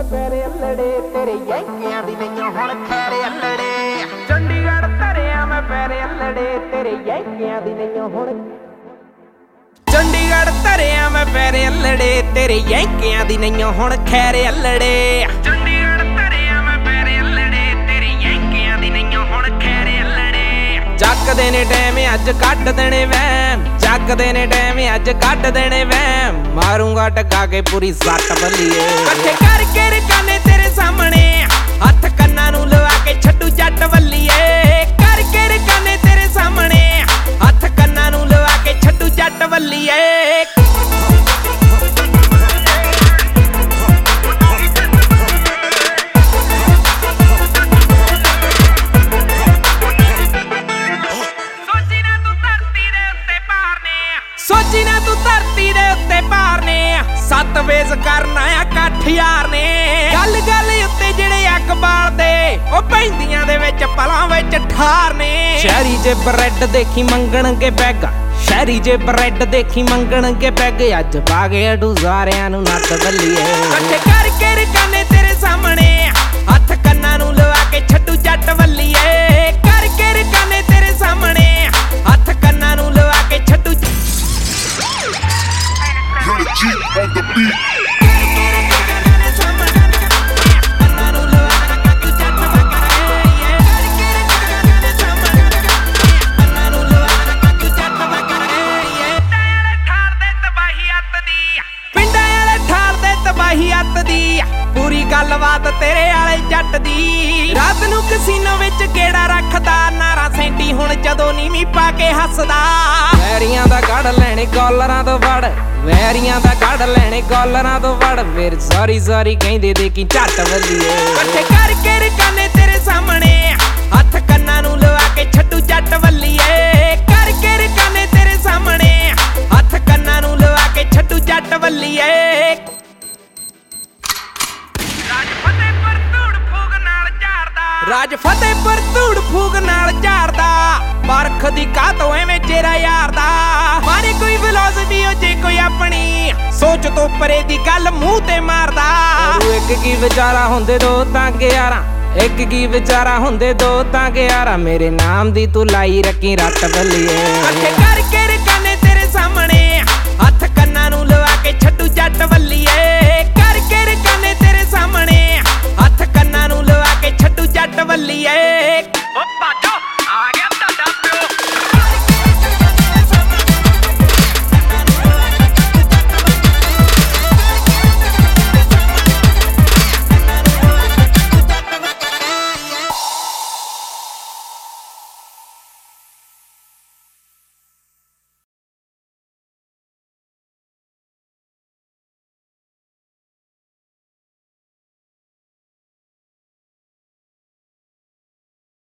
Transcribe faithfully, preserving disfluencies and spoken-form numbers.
ਪੈਰੇ ਅਲੜੇ ਤੇਰੇ ਯੈਂਕਿਆਂ ਦੀ ਨਹੀਂਓ ਹੁਣ ਖੈਰੇ ਅਲੜੇ ਚੰਡੀਗੜ੍ਹ ਧਰਿਆ ਮੈਂ ਪੈਰੇ ਅਲੜੇ ਤੇਰੇ ਯੈਂਕਿਆਂ ਦੀ ਨਹੀਂਓ ਹੁਣ ਚੰਡੀਗੜ੍ਹ ਧਰਿਆ ਮੈਂ ਪੈਰੇ ਅਲੜੇ ਤੇਰੇ ਯੈਂਕਿਆਂ ਦੀ ਨਹੀਂਓ ਹੁਣ ਖੈਰੇ ਅਲੜੇ ਚੰਡੀਗੜ੍ਹ ਧਰਿਆ ਮੈਂ ਪੈਰੇ ਅਲੜੇ ਤੇਰੇ ਯੈਂਕਿਆਂ ਦੀ ਨਹੀਂਓ ਹੁਣ ਖੈਰੇ ਅਲੜੇ ਚੱਕਦੇ ਨੇ ਟਾਈਮ ਅੱਜ ਕੱਢ ਦੇਣੇ ਵੈਮ ਚੱਕਦੇ ਨੇ ਟਾਈਮ ਅੱਜ ਕੱਢ ਦੇਣੇ ਵੈਮ ਮਾਰੂੰਗਾ ਟਕਾ ਕੇ ਪੂਰੀ ਸੱਟ ਬੱਲੀਏ ਇਕੱਠੇ ਕਰਕੇ ਰਕਾਨੇ ਤੇਰੇ ਸਾਹਮਣੇ ਹੱਥ ਕੰਨਾਂ ਨੂੰ ਲਵਾ ਕੇ ਛੱਡੂ ਜੱਟ ਵੱਲੀਏ ਕਰਕੇ ਰਕਾਨੇ ਤੇਰੇ ਸਾਹਮਣੇ ਹੱਥ ਕੰਨਾਂ ਨੂੰ ਲਵਾ ਕੇ ਛੱਡੂ ਜੱਟ ਵੱਲੀਏ ਸੋਚੀ ਨਾ ਤੂੰ ਧਰਤੀ ਦੇ ਉੱਤੇ ਭਾਰ ਨੇ ਸੱਤ ਵੇਜ਼ ਕਰਨਾ ਆ ਇਕੱਠ ਯਾਰ ਨੇ ਗੱਲ ਗੱਲ ਉੱਤੇ ਜਿਹੜੇ ਅੱਗ ਬਾਲਦੇ ਉਹ ਪੈਂਦੀਆਂ ਦੇ ਵਿੱਚ ਪਲਾਂ ਵਿੱਚ ਠਾਰ ਨੇ ਸ਼ਹਿਰੀ ਜੇ ਬ੍ਰੈਡ ਦੇਖੀ ਮੰਗਣਗੇ ਬੈਗ ਸ਼ਹਿਰੀ ਜੇ ਬ੍ਰੈਡ ਦੇਖੀ ਮੰਗਣਗੇ ਬੈਗ ਅੱਜ ਪਾ ਗਏ ਅਡੂ ਸਾਰਿਆਂ ਨੂੰ ਨੱਟ ਬੱਲੀਏ ਇਕੱਠੇ ਕਰਕੇ ਰਕਾਨੇ ਤੇਰੇ ਸਾਹਮਣੇ ਹੱਥ ਕੰਨਾਂ ਨੂੰ ਲਵਾ ਕੇ ਛੱਡੂ ਜੱਟ ਵੱਲੀਏ ਕਰਕੇ ਰਕਾਨੇ ਤੇਰੇ ਸਾਹਮਣੇ ਹੱਥ ਕੰਨਾਂ ਨੂੰ ਲਵਾ ਕੇ ਛੱਡੂ You're the G on the beat. ਪੂਰੀ ਗੱਲਬਾਤ ਤੇਰੇ ਵਾਲੇ ਜੱਟ ਦੀ ਰਾਤ ਨੂੰ ਕਸੀਨੋ ਵਿੱਚ ਗੇੜਾ ਰੱਖਦਾ ਨਾਰਾ ਸੈਂਟੀ ਹੁਣ ਜਦੋਂ ਨੀਵੀਂ ਪਾ ਕੇ ਹੱਸਦਾ ਵੈਰੀਆਂ ਦਾ ਕੱਢ ਲੈਣੇ ਕਾਲਰਾਂ ਤੋਂ ਵੜ ਵੈਰੀਆਂ ਦਾ ਕੱਢ ਲੈਣੇ ਕਾਲਰਾਂ ਤੋਂ ਵੜ ਫਿਰ ਸਾਰੀ ਸਾਰੀ ਕਹਿੰਦੇ ਦੇਖੀ ਝੱਟ ਵੱਲੀਏ ਇਕੱਠੇ ਕਰਕੇ ਰਕਾਨੇ ਤੇਰੇ ਸਾਹਮਣੇ ਹੱਥ ਕੰਨਾਂ ਨੂੰ ਲਵਾ ਕੇ ਛੱਡੂ ਜੱਟ ਵੱਲੀਏ ਕਰਕੇ ਰਕਾਨੇ ਤੇਰੇ ਸਾਹਮਣੇ ਹੱਥ ਕੰਨਾਂ ਨੂੰ ਲਵਾ ਕੇ ਛੱਡੂ ਜੱਟ ਵੱਲੀਏ ਰਾਜ ਫਤਿਹਪੁਰ ਧੂੜ ਫੂਕ ਨਾਲ ਝਾੜਦਾ ਪਰਖ ਦੀ ਕਾਤੋਂ ਐਵੇਂ ਚਿਹਰਾ ਯਾਰ ਦਾ ਮਾਰੇ ਕੋਈ ਫਿਲਾਸਫੀ ਹੋ ਜੇ ਕੋਈ ਆਪਣੀ ਸੋਚ ਤੋਂ ਪਰੇ ਦੀ ਗੱਲ ਮੂੰਹ ਤੇ ਮਾਰਦਾ ਇੱਕ ਕੀ ਵਿਚਾਰਾ ਹੁੰਦੇ ਦੋ ਤਾਂ ਗਿਆਰਾਂ ਇੱਕ ਕੀ ਵਿਚਾਰਾ ਹੁੰਦੇ ਦੋ ਤਾਂ ਗਿਆਰਾਂ ਮੇਰੇ ਨਾਮ ਦੀ ਤੂੰ ਲਾਈ ਰੱਖੀ ਰੱਟ ਬੱਲੀਏ ਇਕੱਠੇ ਕਰਕੇ ਰਕਾਨੇ ਤੇਰੇ ਸਾਹਮਣੇ ਹੱਥ ਕੰਨਾਂ ਨੂੰ ਲਵਾ ਕੇ ਛੱਡੂ ਜੱਟ ਵੱਲੀਏ ਕਰਕੇ ਰਕਾਨੇ ਤੇਰੇ ਸਾਹਮਣੇ ਹੱਥ ਕੰਨਾਂ ਨੂੰ ਲਵਾ ਕੇ ਛੱਡੂ ਜੱਟ ਵੱਲੀਏ